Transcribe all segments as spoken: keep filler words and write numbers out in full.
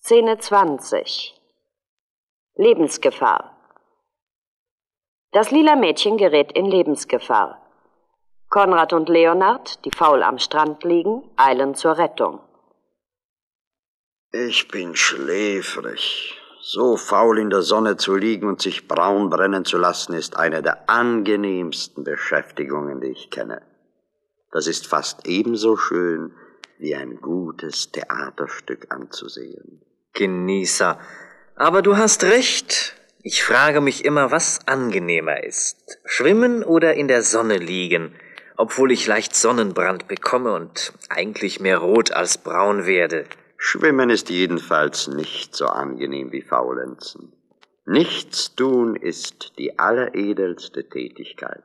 Szene zwanzig. Lebensgefahr. Das lila Mädchen gerät in Lebensgefahr. Konrad und Leonard, die faul am Strand liegen, eilen zur Rettung. Ich bin schläfrig. So faul in der Sonne zu liegen und sich braun brennen zu lassen, ist eine der angenehmsten Beschäftigungen, die ich kenne. Das ist fast ebenso schön, wie ein gutes Theaterstück anzusehen. Genießer, aber du hast recht. Ich frage mich immer, was angenehmer ist. Schwimmen oder in der Sonne liegen, obwohl ich leicht Sonnenbrand bekomme und eigentlich mehr rot als braun werde. Schwimmen ist jedenfalls nicht so angenehm wie Faulenzen. Nichts tun ist die alleredelste Tätigkeit.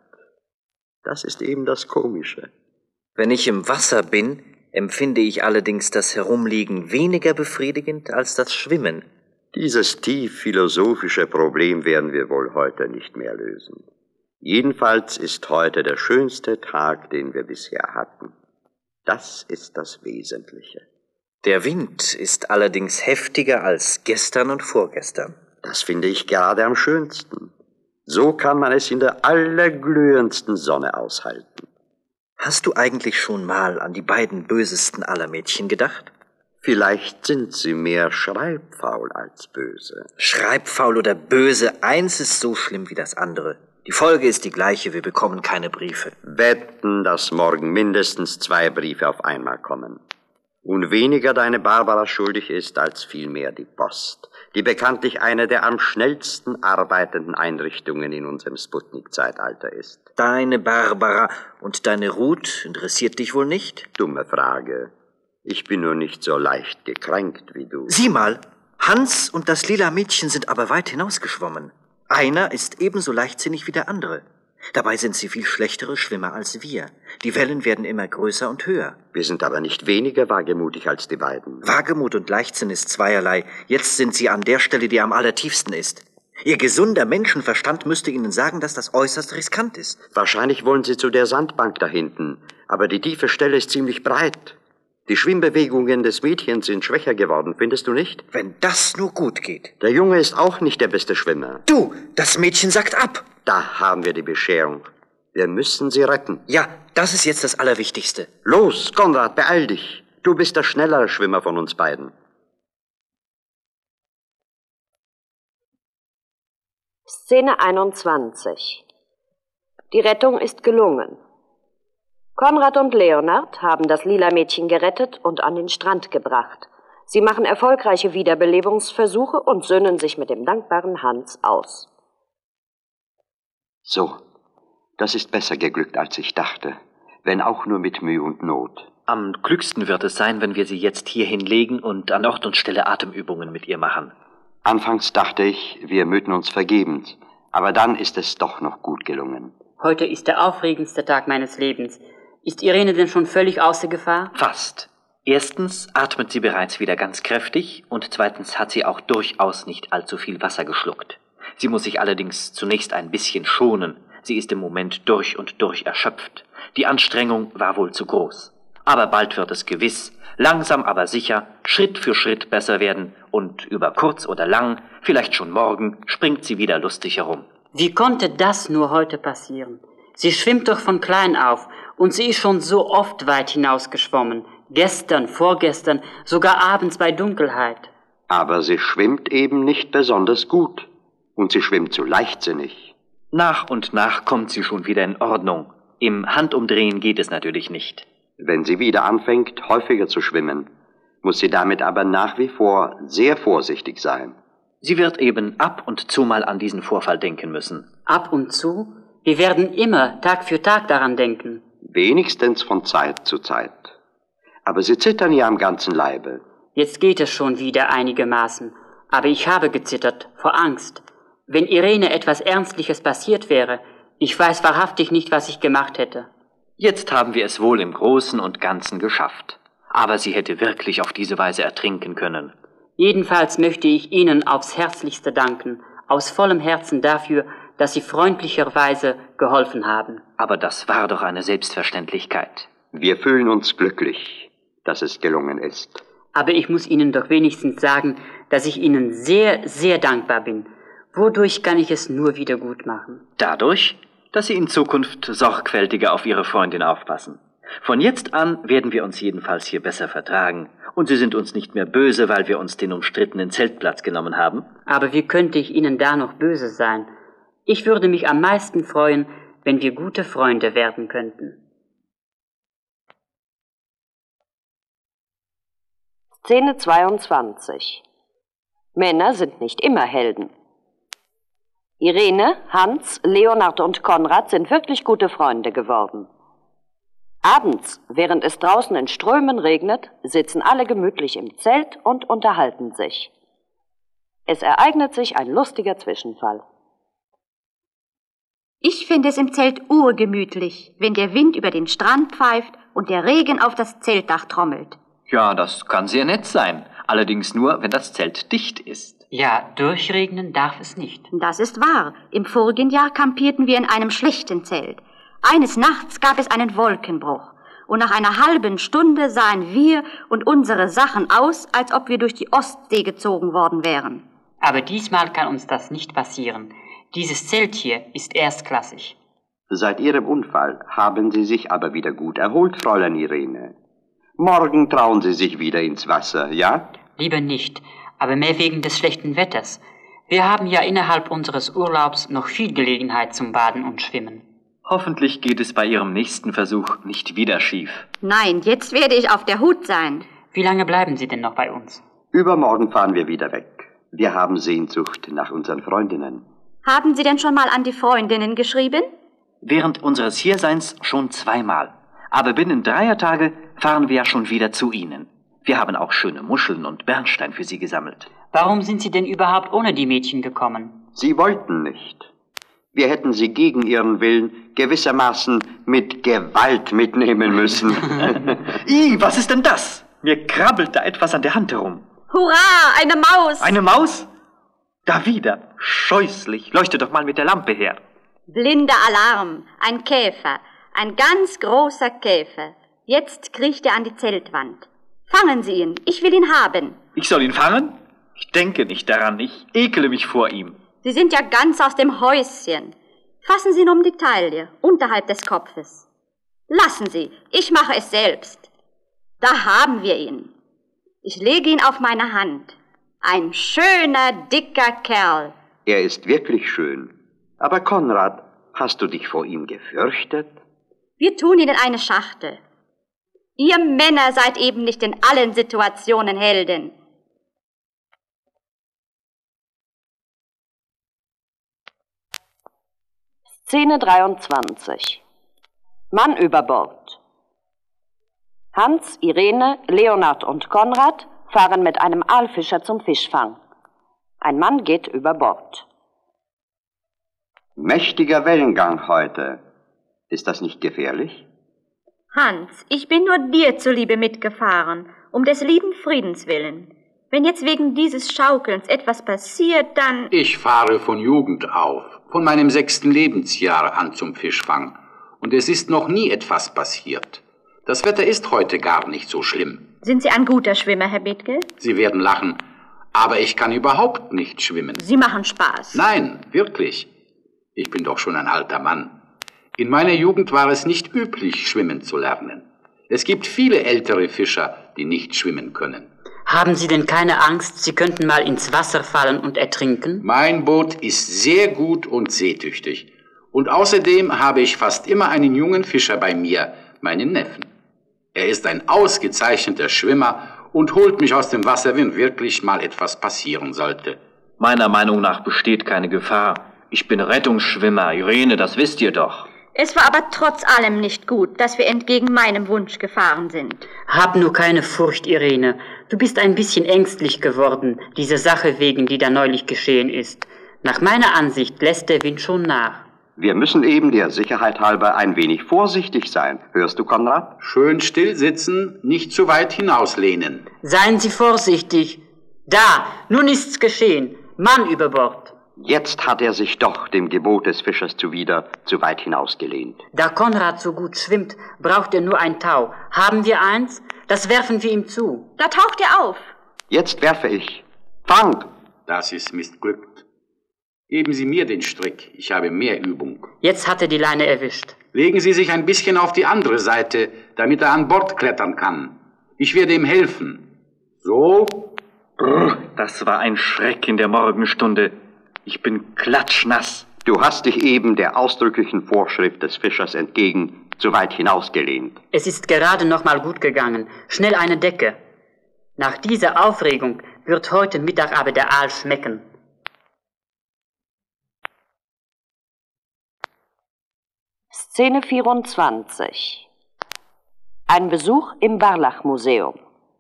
Das ist eben das Komische. Wenn ich im Wasser bin, empfinde ich allerdings das Herumliegen weniger befriedigend als das Schwimmen. Dieses tief philosophische Problem werden wir wohl heute nicht mehr lösen. Jedenfalls ist heute der schönste Tag, den wir bisher hatten. Das ist das Wesentliche. Der Wind ist allerdings heftiger als gestern und vorgestern. Das finde ich gerade am schönsten. So kann man es in der allerglühendsten Sonne aushalten. Hast du eigentlich schon mal an die beiden bösesten aller Mädchen gedacht? Vielleicht sind sie mehr schreibfaul als böse. Schreibfaul oder böse, eins ist so schlimm wie das andere. Die Folge ist die gleiche, wir bekommen keine Briefe. Wetten, dass morgen mindestens zwei Briefe auf einmal kommen. Und weniger deine Barbara schuldig ist, als vielmehr die Post, die bekanntlich eine der am schnellsten arbeitenden Einrichtungen in unserem Sputnik-Zeitalter ist. Deine Barbara und deine Ruth interessiert dich wohl nicht? Dumme Frage. Ich bin nur nicht so leicht gekränkt wie du. Sieh mal, Hans und das lila Mädchen sind aber weit hinausgeschwommen. Einer ist ebenso leichtsinnig wie der andere. Dabei sind sie viel schlechtere Schwimmer als wir. Die Wellen werden immer größer und höher. Wir sind aber nicht weniger wagemutig als die beiden. Wagemut und Leichtsinn ist zweierlei. Jetzt sind sie an der Stelle, die am allertiefsten ist. Ihr gesunder Menschenverstand müsste ihnen sagen, dass das äußerst riskant ist. Wahrscheinlich wollen sie zu der Sandbank da hinten. Aber die tiefe Stelle ist ziemlich breit. Die Schwimmbewegungen des Mädchens sind schwächer geworden, findest du nicht? Wenn das nur gut geht. Der Junge ist auch nicht der beste Schwimmer. Du, das Mädchen sagt ab. Da haben wir die Bescherung. Wir müssen sie retten. Ja, das ist jetzt das Allerwichtigste. Los, Konrad, beeil dich. Du bist der schnellere Schwimmer von uns beiden. Szene einundzwanzig. Die Rettung ist gelungen. Konrad und Leonard haben das lila Mädchen gerettet und an den Strand gebracht. Sie machen erfolgreiche Wiederbelebungsversuche und söhnen sich mit dem dankbaren Hans aus. So, das ist besser geglückt, als ich dachte, wenn auch nur mit Mühe und Not. Am klügsten wird es sein, wenn wir sie jetzt hier hinlegen und an Ort und Stelle Atemübungen mit ihr machen. Anfangs dachte ich, wir mühten uns vergebens, aber dann ist es doch noch gut gelungen. Heute ist der aufregendste Tag meines Lebens. Ist Irene denn schon völlig außer Gefahr? Fast. Erstens atmet sie bereits wieder ganz kräftig und zweitens hat sie auch durchaus nicht allzu viel Wasser geschluckt. Sie muss sich allerdings zunächst ein bisschen schonen. Sie ist im Moment durch und durch erschöpft. Die Anstrengung war wohl zu groß. Aber bald wird es gewiss, langsam aber sicher, Schritt für Schritt besser werden und über kurz oder lang, vielleicht schon morgen, springt sie wieder lustig herum. Wie konnte das nur heute passieren? Sie schwimmt doch von klein auf und sie ist schon so oft weit hinausgeschwommen. Gestern, vorgestern, sogar abends bei Dunkelheit. Aber sie schwimmt eben nicht besonders gut. Und sie schwimmt zu leichtsinnig. Nach und nach kommt sie schon wieder in Ordnung. Im Handumdrehen geht es natürlich nicht. Wenn sie wieder anfängt, häufiger zu schwimmen, muss sie damit aber nach wie vor sehr vorsichtig sein. Sie wird eben ab und zu mal an diesen Vorfall denken müssen. Ab und zu? Wir werden immer Tag für Tag daran denken. Wenigstens von Zeit zu Zeit. Aber sie zittern ja am ganzen Leibe. Jetzt geht es schon wieder einigermaßen. Aber ich habe gezittert, vor Angst. Wenn Irene etwas Ernstliches passiert wäre, ich weiß wahrhaftig nicht, was ich gemacht hätte. Jetzt haben wir es wohl im Großen und Ganzen geschafft. Aber sie hätte wirklich auf diese Weise ertrinken können. Jedenfalls möchte ich Ihnen aufs Herzlichste danken, aus vollem Herzen dafür, dass Sie freundlicherweise geholfen haben. Aber das war doch eine Selbstverständlichkeit. Wir fühlen uns glücklich, dass es gelungen ist. Aber ich muss Ihnen doch wenigstens sagen, dass ich Ihnen sehr, sehr dankbar bin. Wodurch kann ich es nur wieder gut machen? Dadurch, dass Sie in Zukunft sorgfältiger auf Ihre Freundin aufpassen. Von jetzt an werden wir uns jedenfalls hier besser vertragen. Und Sie sind uns nicht mehr böse, weil wir uns den umstrittenen Zeltplatz genommen haben. Aber wie könnte ich Ihnen da noch böse sein? Ich würde mich am meisten freuen, wenn wir gute Freunde werden könnten. Szene zweiundzwanzig. Männer sind nicht immer Helden. Irene, Hans, Leonard und Konrad sind wirklich gute Freunde geworden. Abends, während es draußen in Strömen regnet, sitzen alle gemütlich im Zelt und unterhalten sich. Es ereignet sich ein lustiger Zwischenfall. Ich finde es im Zelt urgemütlich, wenn der Wind über den Strand pfeift und der Regen auf das Zeltdach trommelt. Ja, das kann sehr nett sein. Allerdings nur, wenn das Zelt dicht ist. Ja, durchregnen darf es nicht. Das ist wahr. Im vorigen Jahr kampierten wir in einem schlechten Zelt. Eines Nachts gab es einen Wolkenbruch. Und nach einer halben Stunde sahen wir und unsere Sachen aus, als ob wir durch die Ostsee gezogen worden wären. Aber diesmal kann uns das nicht passieren. Dieses Zelt hier ist erstklassig. Seit Ihrem Unfall haben Sie sich aber wieder gut erholt, Fräulein Irene. Morgen trauen Sie sich wieder ins Wasser, ja? Lieber nicht, aber mehr wegen des schlechten Wetters. Wir haben ja innerhalb unseres Urlaubs noch viel Gelegenheit zum Baden und Schwimmen. Hoffentlich geht es bei Ihrem nächsten Versuch nicht wieder schief. Nein, jetzt werde ich auf der Hut sein. Wie lange bleiben Sie denn noch bei uns? Übermorgen fahren wir wieder weg. Wir haben Sehnsucht nach unseren Freundinnen. Haben Sie denn schon mal an die Freundinnen geschrieben? Während unseres Hierseins schon zweimal. Aber binnen dreier Tage fahren wir ja schon wieder zu Ihnen. Wir haben auch schöne Muscheln und Bernstein für Sie gesammelt. Warum sind Sie denn überhaupt ohne die Mädchen gekommen? Sie wollten nicht. Wir hätten sie gegen ihren Willen gewissermaßen mit Gewalt mitnehmen müssen. Ih, was ist denn das? Mir krabbelt da etwas an der Hand herum. Hurra, eine Maus! Eine Maus? Da wieder. Scheußlich. Leuchte doch mal mit der Lampe her. Blinder Alarm. Ein Käfer. Ein ganz großer Käfer. Jetzt kriecht er an die Zeltwand. Fangen Sie ihn. Ich will ihn haben. Ich soll ihn fangen? Ich denke nicht daran. Ich ekele mich vor ihm. Sie sind ja ganz aus dem Häuschen. Fassen Sie ihn um die Taille, unterhalb des Kopfes. Lassen Sie, ich mache es selbst. Da haben wir ihn. Ich lege ihn auf meine Hand. Ein schöner, dicker Kerl. Er ist wirklich schön. Aber Konrad, hast du dich vor ihm gefürchtet? Wir tun ihn in eine Schachtel. Ihr Männer seid eben nicht in allen Situationen Helden. Szene dreiundzwanzig. Mann über Bord. Hans, Irene, Leonard und Konrad fahren mit einem Aalfischer zum Fischfang. Ein Mann geht über Bord. Mächtiger Wellengang heute. Ist das nicht gefährlich? Hans, ich bin nur dir zuliebe mitgefahren, um des lieben Friedens willen. Wenn jetzt wegen dieses Schaukelns etwas passiert, dann... Ich fahre von Jugend auf, von meinem sechsten Lebensjahr an zum Fischfang. Und es ist noch nie etwas passiert. Das Wetter ist heute gar nicht so schlimm. Sind Sie ein guter Schwimmer, Herr Bethke? Sie werden lachen, aber ich kann überhaupt nicht schwimmen. Sie machen Spaß. Nein, wirklich. Ich bin doch schon ein alter Mann. In meiner Jugend war es nicht üblich, schwimmen zu lernen. Es gibt viele ältere Fischer, die nicht schwimmen können. Haben Sie denn keine Angst, Sie könnten mal ins Wasser fallen und ertrinken? Mein Boot ist sehr gut und seetüchtig. Und außerdem habe ich fast immer einen jungen Fischer bei mir, meinen Neffen. Er ist ein ausgezeichneter Schwimmer und holt mich aus dem Wasser, wenn wirklich mal etwas passieren sollte. Meiner Meinung nach besteht keine Gefahr. Ich bin Rettungsschwimmer, Irene, das wisst ihr doch. Es war aber trotz allem nicht gut, dass wir entgegen meinem Wunsch gefahren sind. Hab nur keine Furcht, Irene. Du bist ein bisschen ängstlich geworden, dieser Sache wegen, die da neulich geschehen ist. Nach meiner Ansicht lässt der Wind schon nach. Wir müssen eben der Sicherheit halber ein wenig vorsichtig sein. Hörst du, Konrad? Schön still sitzen, nicht zu weit hinauslehnen. Seien Sie vorsichtig. Da, nun ist's geschehen. Mann über Bord. Jetzt hat er sich doch dem Gebot des Fischers zuwider zu weit hinausgelehnt. Da Konrad so gut schwimmt, braucht er nur ein Tau. Haben wir eins? Das werfen wir ihm zu. Da taucht er auf. Jetzt werfe ich. Fang! Das ist missglückt. Geben Sie mir den Strick, ich habe mehr Übung. Jetzt hat er die Leine erwischt. Legen Sie sich ein bisschen auf die andere Seite, damit er an Bord klettern kann. Ich werde ihm helfen. So. Das war ein Schreck in der Morgenstunde. Ich bin klatschnass. Du hast dich eben der ausdrücklichen Vorschrift des Fischers entgegen zu weit hinausgelehnt. Es ist gerade noch mal gut gegangen. Schnell eine Decke. Nach dieser Aufregung wird heute Mittag aber der Aal schmecken. Szene vierundzwanzig. Ein Besuch im Barlach-Museum.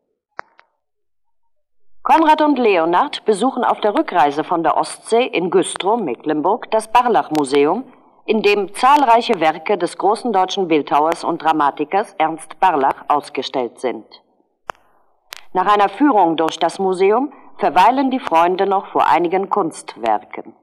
Konrad und Leonard besuchen auf der Rückreise von der Ostsee in Güstrow, Mecklenburg, das Barlach-Museum, in dem zahlreiche Werke des großen deutschen Bildhauers und Dramatikers Ernst Barlach ausgestellt sind. Nach einer Führung durch das Museum verweilen die Freunde noch vor einigen Kunstwerken.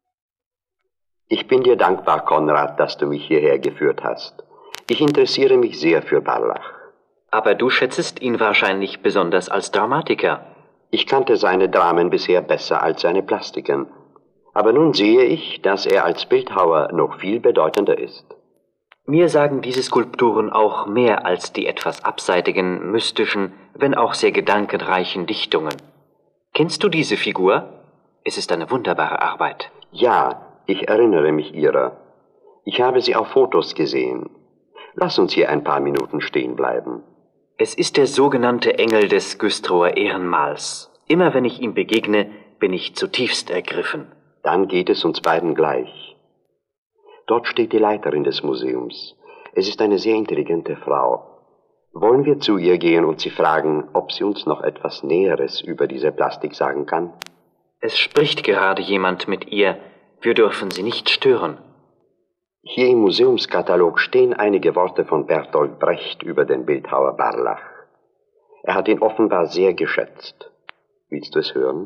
Ich bin dir dankbar, Konrad, dass du mich hierher geführt hast. Ich interessiere mich sehr für Barlach. Aber du schätzest ihn wahrscheinlich besonders als Dramatiker. Ich kannte seine Dramen bisher besser als seine Plastiken. Aber nun sehe ich, dass er als Bildhauer noch viel bedeutender ist. Mir sagen diese Skulpturen auch mehr als die etwas abseitigen, mystischen, wenn auch sehr gedankenreichen Dichtungen. Kennst du diese Figur? Es ist eine wunderbare Arbeit. Ja, ich erinnere mich ihrer. Ich habe sie auf Fotos gesehen. Lass uns hier ein paar Minuten stehen bleiben. Es ist der sogenannte Engel des Güstrower Ehrenmals. Immer wenn ich ihm begegne, bin ich zutiefst ergriffen. Dann geht es uns beiden gleich. Dort steht die Leiterin des Museums. Es ist eine sehr intelligente Frau. Wollen wir zu ihr gehen und sie fragen, ob sie uns noch etwas Näheres über diese Plastik sagen kann? Es spricht gerade jemand mit ihr. Wir dürfen sie nicht stören. Hier im Museumskatalog stehen einige Worte von Bertolt Brecht über den Bildhauer Barlach. Er hat ihn offenbar sehr geschätzt. Willst du es hören?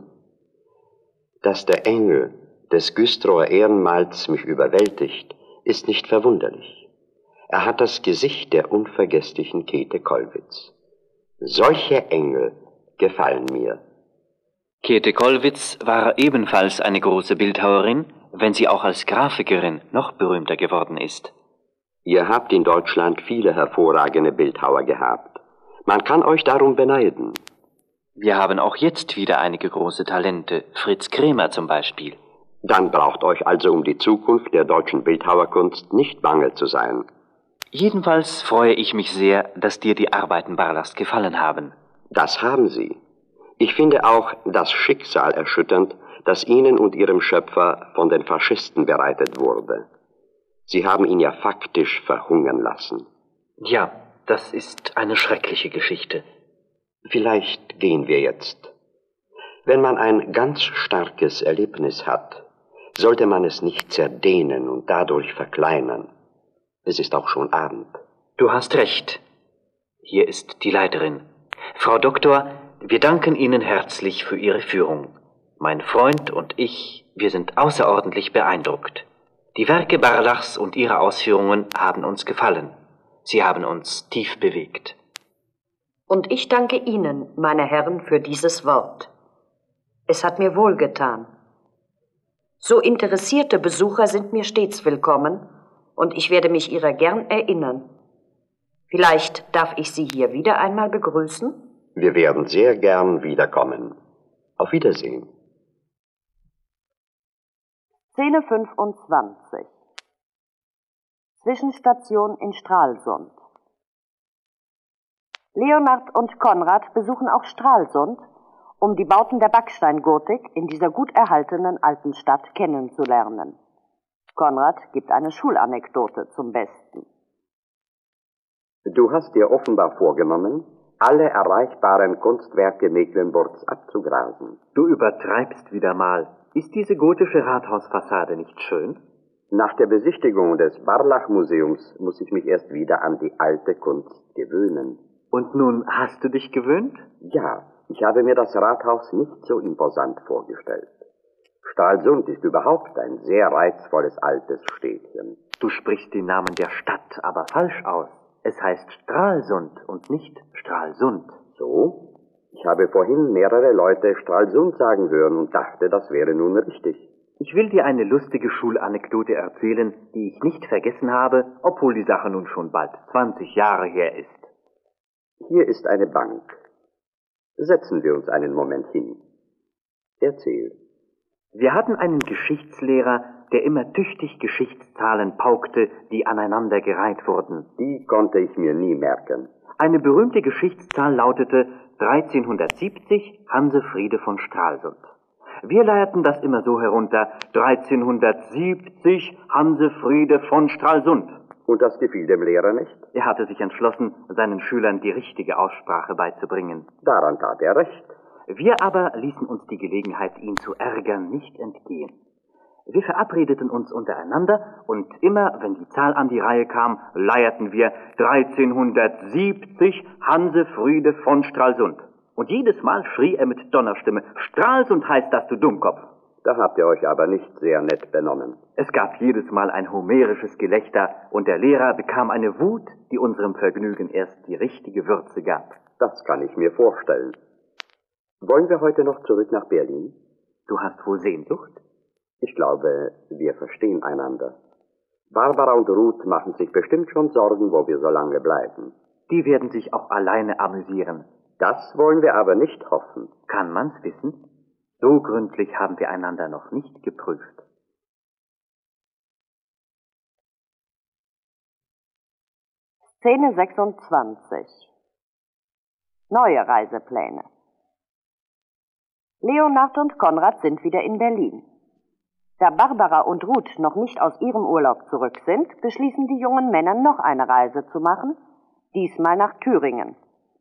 Dass der Engel des Güstrower Ehrenmals mich überwältigt, ist nicht verwunderlich. Er hat das Gesicht der unvergesslichen Käthe Kollwitz. Solche Engel gefallen mir. Käthe Kollwitz war ebenfalls eine große Bildhauerin, wenn sie auch als Grafikerin noch berühmter geworden ist. Ihr habt in Deutschland viele hervorragende Bildhauer gehabt. Man kann euch darum beneiden. Wir haben auch jetzt wieder einige große Talente, Fritz Kremer zum Beispiel. Dann braucht euch also um die Zukunft der deutschen Bildhauerkunst nicht bange zu sein. Jedenfalls freue ich mich sehr, dass dir die Arbeiten Barlachs gefallen haben. Das haben sie. Ich finde auch das Schicksal erschütternd, das Ihnen und Ihrem Schöpfer von den Faschisten bereitet wurde. Sie haben ihn ja faktisch verhungern lassen. Ja, das ist eine schreckliche Geschichte. Vielleicht gehen wir jetzt. Wenn man ein ganz starkes Erlebnis hat, sollte man es nicht zerdehnen und dadurch verkleinern. Es ist auch schon Abend. Du hast recht. Hier ist die Leiterin. Frau Doktor, wir danken Ihnen herzlich für Ihre Führung. Mein Freund und ich, wir sind außerordentlich beeindruckt. Die Werke Barlachs und ihre Ausführungen haben uns gefallen. Sie haben uns tief bewegt. Und ich danke Ihnen, meine Herren, für dieses Wort. Es hat mir wohlgetan. So interessierte Besucher sind mir stets willkommen und ich werde mich ihrer gern erinnern. Vielleicht darf ich Sie hier wieder einmal begrüßen? Wir werden sehr gern wiederkommen. Auf Wiedersehen. Szene fünfundzwanzig. Zwischenstation in Stralsund. Leonard und Konrad besuchen auch Stralsund, um die Bauten der Backsteingotik in dieser gut erhaltenen alten Stadt kennenzulernen. Konrad gibt eine Schulanekdote zum Besten. Du hast dir offenbar vorgenommen, alle erreichbaren Kunstwerke Mecklenburgs abzugrasen. Du übertreibst wieder mal. Ist diese gotische Rathausfassade nicht schön? Nach der Besichtigung des Barlach-Museums muss ich mich erst wieder an die alte Kunst gewöhnen. Und nun hast du dich gewöhnt? Ja, ich habe mir das Rathaus nicht so imposant vorgestellt. Stralsund ist überhaupt ein sehr reizvolles altes Städtchen. Du sprichst den Namen der Stadt aber falsch aus. Es heißt Stralsund und nicht Stralsund. So? Ich habe vorhin mehrere Leute Stralsund sagen hören und dachte, das wäre nun richtig. Ich will dir eine lustige Schulanekdote erzählen, die ich nicht vergessen habe, obwohl die Sache nun schon bald zwanzig Jahre her ist. Hier ist eine Bank. Setzen wir uns einen Moment hin. Erzähl. Wir hatten einen Geschichtslehrer, der immer tüchtig Geschichtszahlen paukte, die aneinander gereiht wurden. Die konnte ich mir nie merken. Eine berühmte Geschichtszahl lautete dreizehnhundertsiebzig Hansefriede von Stralsund. Wir leierten das immer so herunter, dreizehnhundertsiebzig Hansefriede von Stralsund. Und das gefiel dem Lehrer nicht? Er hatte sich entschlossen, seinen Schülern die richtige Aussprache beizubringen. Daran tat er recht. Wir aber ließen uns die Gelegenheit, ihn zu ärgern, nicht entgehen. Wir verabredeten uns untereinander und immer, wenn die Zahl an die Reihe kam, leierten wir dreizehnhundertsiebzig Hansefriede von Stralsund. Und jedes Mal schrie er mit Donnerstimme, Stralsund heißt das, du Dummkopf. Da habt ihr euch aber nicht sehr nett benommen. Es gab jedes Mal ein homerisches Gelächter und der Lehrer bekam eine Wut, die unserem Vergnügen erst die richtige Würze gab. Das kann ich mir vorstellen. Wollen wir heute noch zurück nach Berlin? Du hast wohl Sehnsucht? Ich glaube, wir verstehen einander. Barbara und Ruth machen sich bestimmt schon Sorgen, wo wir so lange bleiben. Die werden sich auch alleine amüsieren. Das wollen wir aber nicht hoffen. Kann man's wissen? So gründlich haben wir einander noch nicht geprüft. Szene sechsundzwanzig. Neue Reisepläne. Leonhard und Konrad sind wieder in Berlin. Da Barbara und Ruth noch nicht aus ihrem Urlaub zurück sind, beschließen die jungen Männer, noch eine Reise zu machen, diesmal nach Thüringen.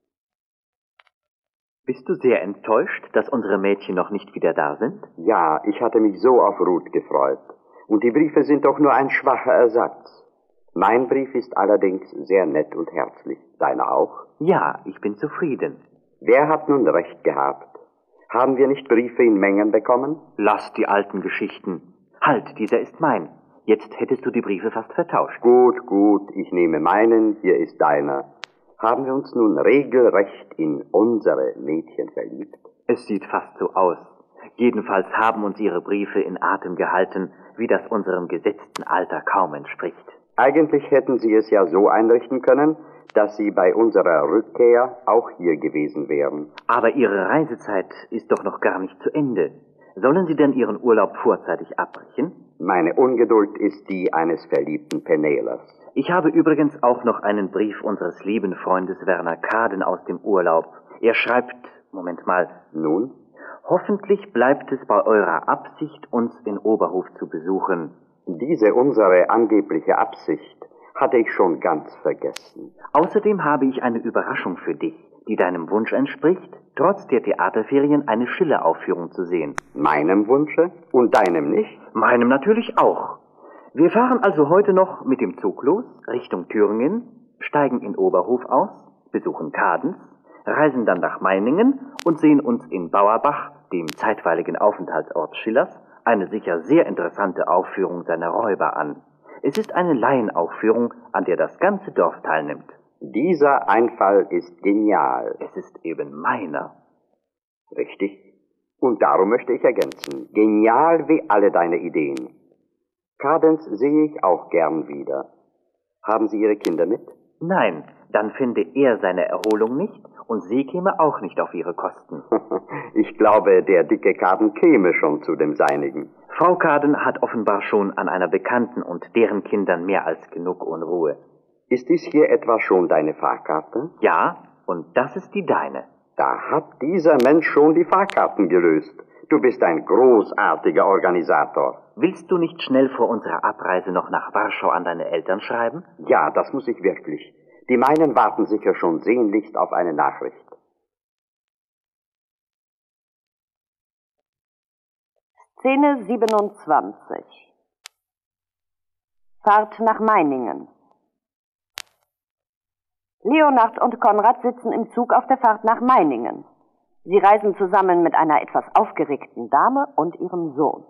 Bist du sehr enttäuscht, dass unsere Mädchen noch nicht wieder da sind? Ja, ich hatte mich so auf Ruth gefreut. Und die Briefe sind doch nur ein schwacher Ersatz. Mein Brief ist allerdings sehr nett und herzlich. Deiner auch? Ja, ich bin zufrieden. Wer hat nun recht gehabt? Haben wir nicht Briefe in Mengen bekommen? Lass die alten Geschichten. Halt, dieser ist mein. Jetzt hättest du die Briefe fast vertauscht. Gut, gut, ich nehme meinen, hier ist deiner. Haben wir uns nun regelrecht in unsere Mädchen verliebt? Es sieht fast so aus. Jedenfalls haben uns ihre Briefe in Atem gehalten, wie das unserem gesetzten Alter kaum entspricht. Eigentlich hätten sie es ja so einrichten können, dass sie bei unserer Rückkehr auch hier gewesen wären. Aber ihre Reisezeit ist doch noch gar nicht zu Ende. Sollen sie denn ihren Urlaub vorzeitig abbrechen? Meine Ungeduld ist die eines verliebten Penelers. Ich habe übrigens auch noch einen Brief unseres lieben Freundes Werner Kaden aus dem Urlaub. Er schreibt, Moment mal. Nun? Hoffentlich bleibt es bei eurer Absicht, uns in Oberhof zu besuchen. Diese unsere angebliche Absicht hatte ich schon ganz vergessen. Außerdem habe ich eine Überraschung für dich, die deinem Wunsch entspricht, trotz der Theaterferien eine Schiller-Aufführung zu sehen. Meinem Wunsche? Und deinem nicht? Meinem natürlich auch. Wir fahren also heute noch mit dem Zug los, Richtung Thüringen, steigen in Oberhof aus, besuchen Kadens, reisen dann nach Meiningen und sehen uns in Bauerbach, dem zeitweiligen Aufenthaltsort Schillers, eine sicher sehr interessante Aufführung seiner Räuber an. Es ist eine Laienaufführung, an der das ganze Dorf teilnimmt. Dieser Einfall ist genial. Es ist eben meiner. Richtig. Und darum möchte ich ergänzen, genial wie alle deine Ideen. Kadens sehe ich auch gern wieder. Haben Sie Ihre Kinder mit? Nein, dann finde er seine Erholung nicht und sie käme auch nicht auf ihre Kosten. Ich glaube, der dicke Kaden käme schon zu dem Seinigen. Frau Kaden hat offenbar schon an einer Bekannten und deren Kindern mehr als genug Unruhe. Ist dies hier etwa schon deine Fahrkarte? Ja, und das ist die deine. Da hat dieser Mensch schon die Fahrkarten gelöst. Du bist ein großartiger Organisator. Willst du nicht schnell vor unserer Abreise noch nach Warschau an deine Eltern schreiben? Ja, das muss ich wirklich. Die meinen warten sicher schon sehnlichst auf eine Nachricht. Szene siebenundzwanzig. Fahrt nach Meiningen. Leonhard und Konrad sitzen im Zug auf der Fahrt nach Meiningen. Sie reisen zusammen mit einer etwas aufgeregten Dame und ihrem Sohn.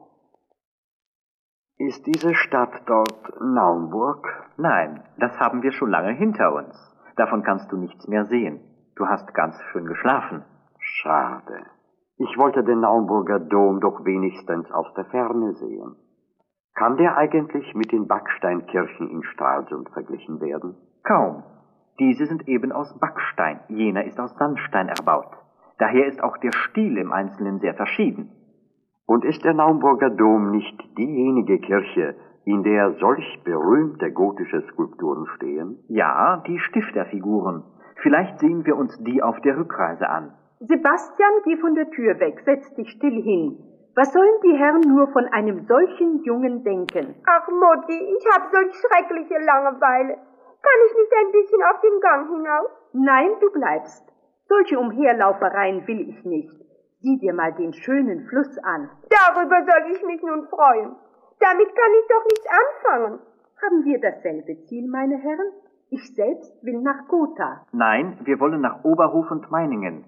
Ist diese Stadt dort Naumburg? Nein, das haben wir schon lange hinter uns. Davon kannst du nichts mehr sehen. Du hast ganz schön geschlafen. Schade. Ich wollte den Naumburger Dom doch wenigstens aus der Ferne sehen. Kann der eigentlich mit den Backsteinkirchen in Stralsund verglichen werden? Kaum. Diese sind eben aus Backstein, jener ist aus Sandstein erbaut. Daher ist auch der Stil im Einzelnen sehr verschieden. Und ist der Naumburger Dom nicht diejenige Kirche, in der solch berühmte gotische Skulpturen stehen? Ja, die Stifterfiguren. Vielleicht sehen wir uns die auf der Rückreise an. Sebastian, geh von der Tür weg, setz dich still hin. Was sollen die Herren nur von einem solchen Jungen denken? Ach, Mutti, ich hab solch schreckliche Langeweile. Kann ich nicht ein bisschen auf den Gang hinaus? Nein, du bleibst. Solche Umherlaufereien will ich nicht. Sieh dir mal den schönen Fluss an. Darüber soll ich mich nun freuen. Damit kann ich doch nichts anfangen. Haben wir dasselbe Ziel, meine Herren? Ich selbst will nach Gotha. Nein, wir wollen nach Oberhof und Meiningen.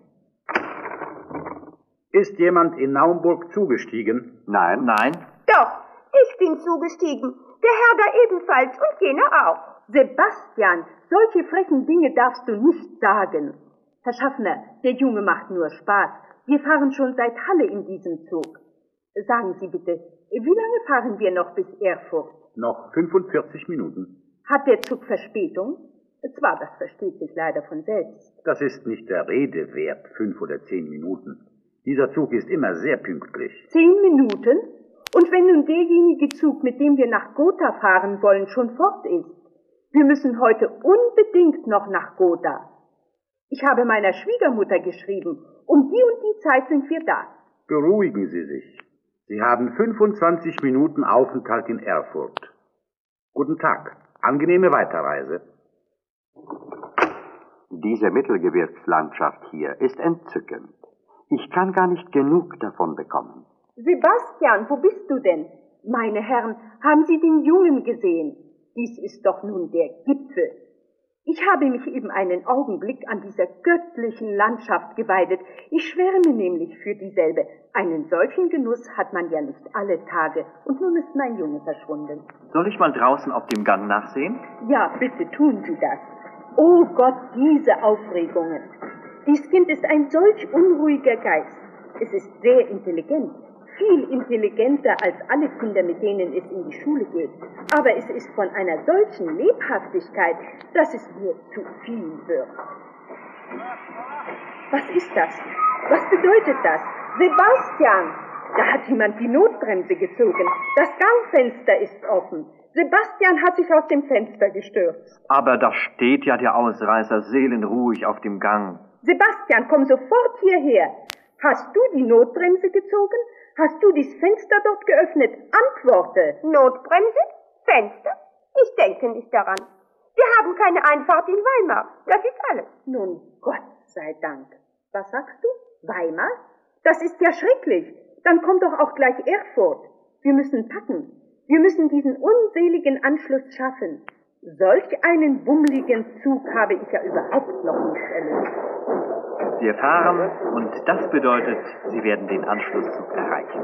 Ist jemand in Naumburg zugestiegen? Nein. Nein. Doch, ich bin zugestiegen. Der Herr da ebenfalls und jener auch. Sebastian, solche frechen Dinge darfst du nicht sagen. Herr Schaffner, der Junge macht nur Spaß. Wir fahren schon seit Halle in diesem Zug. Sagen Sie bitte, wie lange fahren wir noch bis Erfurt? Noch fünfundvierzig Minuten. Hat der Zug Verspätung? Zwar, das versteht sich leider von selbst. Das ist nicht der Rede wert, fünf oder zehn Minuten. Dieser Zug ist immer sehr pünktlich. Zehn Minuten? Und wenn nun derjenige Zug, mit dem wir nach Gotha fahren wollen, schon fort ist? Wir müssen heute unbedingt noch nach Gotha. Ich habe meiner Schwiegermutter geschrieben, um die und die Zeit sind wir da. Beruhigen Sie sich. Sie haben fünfundzwanzig Minuten Aufenthalt in Erfurt. Guten Tag. Angenehme Weiterreise. Diese Mittelgebirgslandschaft hier ist entzückend. Ich kann gar nicht genug davon bekommen. Sebastian, wo bist du denn? Meine Herren, haben Sie den Jungen gesehen? Dies ist doch nun der Gipfel. Ich habe mich eben einen Augenblick an dieser göttlichen Landschaft geweidet. Ich schwärme nämlich für dieselbe. Einen solchen Genuss hat man ja nicht alle Tage. Und nun ist mein Junge verschwunden. Soll ich mal draußen auf dem Gang nachsehen? Ja, bitte tun Sie das. Oh Gott, diese Aufregungen. Dies Kind ist ein solch unruhiger Geist. Es ist sehr intelligent. Viel intelligenter als alle Kinder, mit denen es in die Schule geht. Aber es ist von einer solchen Lebhaftigkeit, dass es mir zu viel wird. Was ist das? Was bedeutet das? Sebastian! Da hat jemand die Notbremse gezogen. Das Gangfenster ist offen. Sebastian hat sich aus dem Fenster gestürzt. Aber da steht ja der Ausreißer seelenruhig auf dem Gang. Sebastian, komm sofort hierher. Hast du die Notbremse gezogen? Hast du das Fenster dort geöffnet? Antworte. Notbremse? Fenster? Ich denke nicht daran. Wir haben keine Einfahrt in Weimar. Das ist alles. Nun, Gott sei Dank. Was sagst du? Weimar? Das ist ja schrecklich. Dann kommt doch auch gleich Erfurt. Wir müssen packen. Wir müssen diesen unseligen Anschluss schaffen. Solch einen bummeligen Zug habe ich ja überhaupt noch nicht erlebt. Wir fahren und das bedeutet, Sie werden den Anschlusszug erreichen.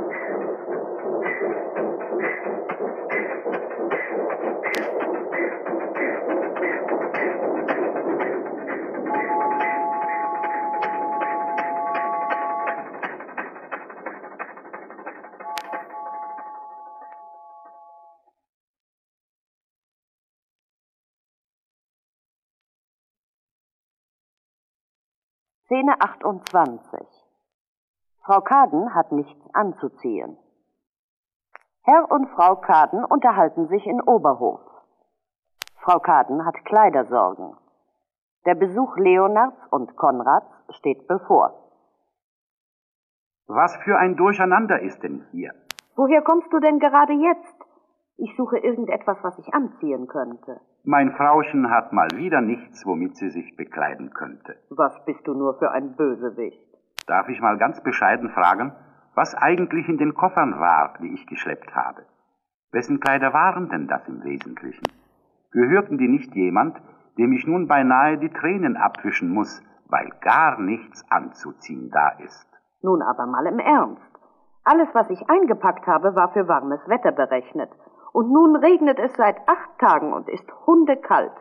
Szene achtundzwanzig. Frau Kaden hat nichts anzuziehen. Herr und Frau Kaden unterhalten sich in Oberhof. Frau Kaden hat Kleidersorgen. Der Besuch Leonards und Konrads steht bevor. Was für ein Durcheinander ist denn hier? Woher kommst du denn gerade jetzt? Ich suche irgendetwas, was ich anziehen könnte. Mein Frauchen hat mal wieder nichts, womit sie sich bekleiden könnte. Was bist du nur für ein Bösewicht? Darf ich mal ganz bescheiden fragen, was eigentlich in den Koffern war, die ich geschleppt habe? Wessen Kleider waren denn das im Wesentlichen? Gehörten die nicht jemand, dem ich nun beinahe die Tränen abwischen muss, weil gar nichts anzuziehen da ist? Nun aber mal im Ernst. Alles, was ich eingepackt habe, war für warmes Wetter berechnet. Und nun regnet es seit acht Tagen und ist hundekalt.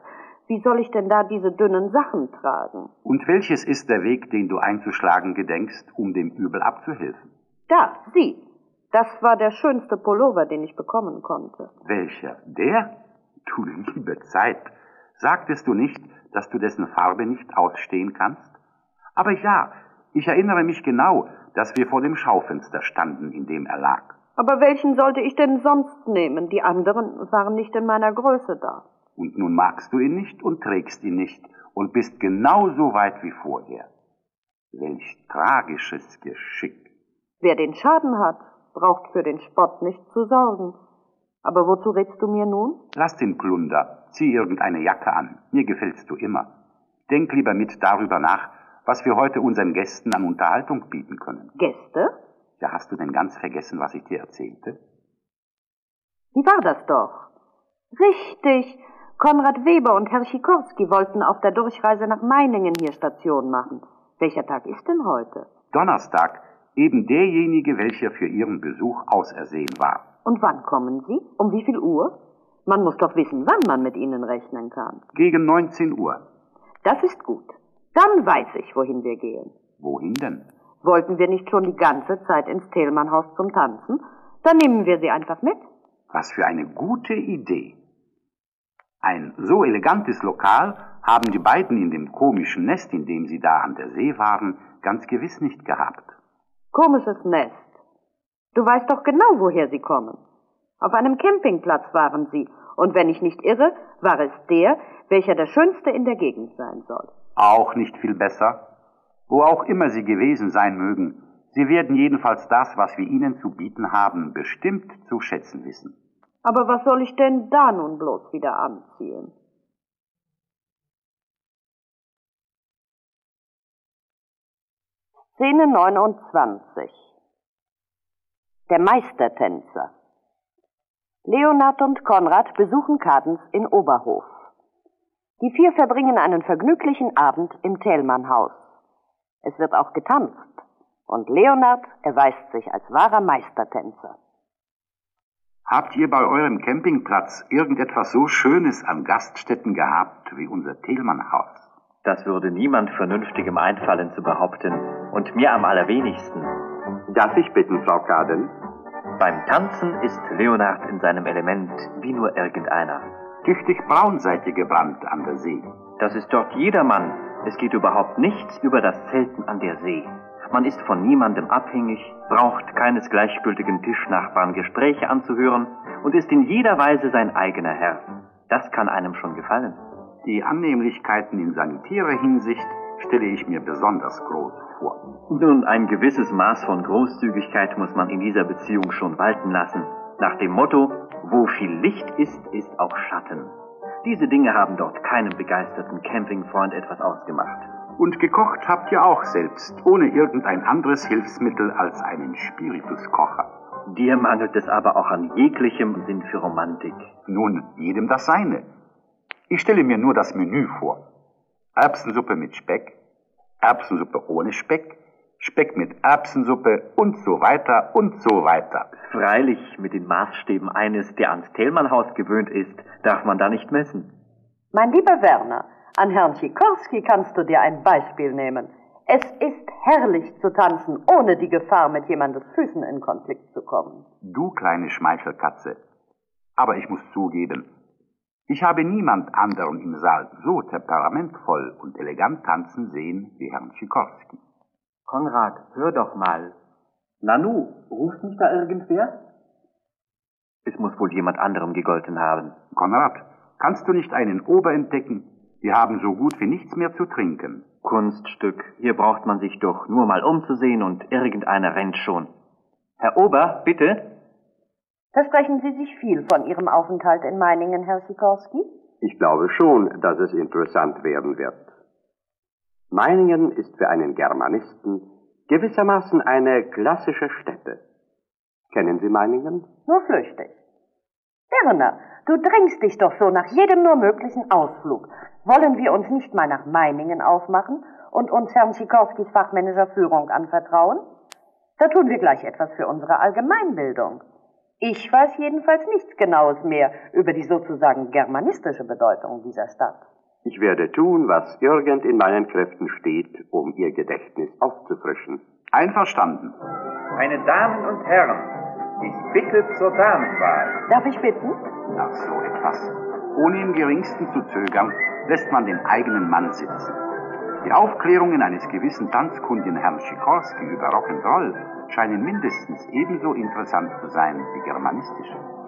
Wie soll ich denn da diese dünnen Sachen tragen? Und welches ist der Weg, den du einzuschlagen gedenkst, um dem Übel abzuhelfen? Da, sieh. Das war der schönste Pullover, den ich bekommen konnte. Welcher? Der? Du liebe Zeit. Sagtest du nicht, dass du dessen Farbe nicht ausstehen kannst? Aber ja, ich erinnere mich genau, dass wir vor dem Schaufenster standen, in dem er lag. Aber welchen sollte ich denn sonst nehmen? Die anderen waren nicht in meiner Größe da. Und nun magst du ihn nicht und trägst ihn nicht und bist genauso weit wie vorher. Welch tragisches Geschick. Wer den Schaden hat, braucht für den Spott nicht zu sorgen. Aber wozu rätst du mir nun? Lass den Plunder, zieh irgendeine Jacke an, mir gefällst du immer. Denk lieber mit darüber nach, was wir heute unseren Gästen an Unterhaltung bieten können. Gäste? Ja, hast du denn ganz vergessen, was ich dir erzählte? Wie war das doch? Richtig, Konrad Weber und Herr Sikorski wollten auf der Durchreise nach Meiningen hier Station machen. Welcher Tag ist denn heute? Donnerstag, eben derjenige, welcher für Ihren Besuch ausersehen war. Und wann kommen Sie? Um wie viel Uhr? Man muss doch wissen, wann man mit Ihnen rechnen kann. Gegen neunzehn Uhr. Das ist gut. Dann weiß ich, wohin wir gehen. Wohin denn? Wollten wir nicht schon die ganze Zeit ins Thälmannhaus zum Tanzen? Dann nehmen wir sie einfach mit. Was für eine gute Idee. Ein so elegantes Lokal haben die beiden in dem komischen Nest, in dem sie da an der See waren, ganz gewiss nicht gehabt. Komisches Nest. Du weißt doch genau, woher sie kommen. Auf einem Campingplatz waren sie. Und wenn ich nicht irre, war es der, welcher der schönste in der Gegend sein soll. Auch nicht viel besser. Wo auch immer sie gewesen sein mögen, sie werden jedenfalls das, was wir ihnen zu bieten haben, bestimmt zu schätzen wissen. Aber was soll ich denn da nun bloß wieder anziehen? Szene neunundzwanzig. Der Meistertänzer. Leonard und Konrad besuchen Kadens in Oberhof. Die vier verbringen einen vergnüglichen Abend im Thälmannhaus. Es wird auch getanzt und Leonard erweist sich als wahrer Meistertänzer. Habt ihr bei eurem Campingplatz irgendetwas so Schönes an Gaststätten gehabt wie unser Thälmannhaus? Das würde niemand Vernünftigem einfallen zu behaupten und mir am allerwenigsten. Darf ich bitten, Frau Kaden? Beim Tanzen ist Leonard in seinem Element wie nur irgendeiner. Tüchtig braun seid ihr gebrannt an der See. Das ist dort jedermann. Es geht überhaupt nichts über das Zelten an der See. Man ist von niemandem abhängig, braucht keines gleichgültigen Tischnachbarn Gespräche anzuhören und ist in jeder Weise sein eigener Herr. Das kann einem schon gefallen. Die Annehmlichkeiten in sanitärer Hinsicht stelle ich mir besonders groß vor. Nun, ein gewisses Maß von Großzügigkeit muss man in dieser Beziehung schon walten lassen. Nach dem Motto, wo viel Licht ist, ist auch Schatten. Diese Dinge haben dort keinem begeisterten Campingfreund etwas ausgemacht. Und gekocht habt ihr auch selbst, ohne irgendein anderes Hilfsmittel als einen Spirituskocher. Dir mangelt es aber auch an jeglichem Sinn für Romantik. Nun, jedem das seine. Ich stelle mir nur das Menü vor. Erbsensuppe mit Speck, Erbsensuppe ohne Speck, Speck mit Erbsensuppe und so weiter und so weiter. Freilich, mit den Maßstäben eines, der ans Thälmannhaus gewöhnt ist, darf man da nicht messen. Mein lieber Werner, an Herrn Sikorski kannst du dir ein Beispiel nehmen. Es ist herrlich zu tanzen, ohne die Gefahr, mit jemandes Füßen in Konflikt zu kommen. Du kleine Schmeichelkatze. Aber ich muss zugeben, ich habe niemand anderen im Saal so temperamentvoll und elegant tanzen sehen wie Herrn Sikorski. Konrad, hör doch mal. Nanu, ruft mich da irgendwer? Es muss wohl jemand anderem gegolten haben. Konrad, kannst du nicht einen Ober entdecken? Wir haben so gut wie nichts mehr zu trinken. Kunststück. Hier braucht man sich doch nur mal umzusehen und irgendeiner rennt schon. Herr Ober, bitte? Versprechen Sie sich viel von Ihrem Aufenthalt in Meiningen, Herr Sikorski? Ich glaube schon, dass es interessant werden wird. Meiningen ist für einen Germanisten gewissermaßen eine klassische Stätte. Kennen Sie Meiningen? Nur flüchtig. Werner, du drängst dich doch so nach jedem nur möglichen Ausflug. Wollen wir uns nicht mal nach Meiningen aufmachen und uns Herrn Sikorskis fachmännischer Führung anvertrauen? Da tun wir gleich etwas für unsere Allgemeinbildung. Ich weiß jedenfalls nichts Genaues mehr über die sozusagen germanistische Bedeutung dieser Stadt. Ich werde tun, was irgend in meinen Kräften steht, um Ihr Gedächtnis aufzufrischen. Einverstanden. Meine Damen und Herren, ich bitte zur Damenwahl. Darf ich bitten? Nach so etwas. Ohne im geringsten zu zögern, lässt man den eigenen Mann sitzen. Die Aufklärungen eines gewissen tanzkundigen Herrn Sikorski über Rock'n'Roll scheinen mindestens ebenso interessant zu sein wie germanistische.